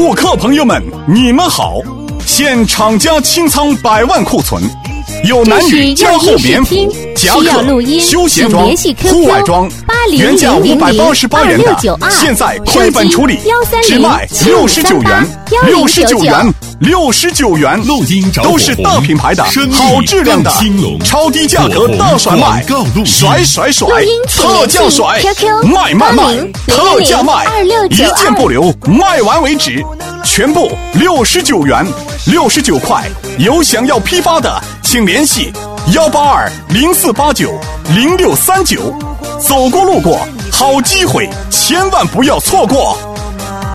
顾客朋友们，你们好！现厂家清仓100万库存，有男女加厚棉服、夹克、休闲装、户外装，原价588元的，现在亏本处理，只卖69元，69元，69元，都是大品牌的好质量的，超低价格大甩卖，甩，特价甩，卖，特价卖，一件不留，卖完为止，全部69元，69块。有想要批发的，请联系18204890639。走过路过，好机会，千万不要错过。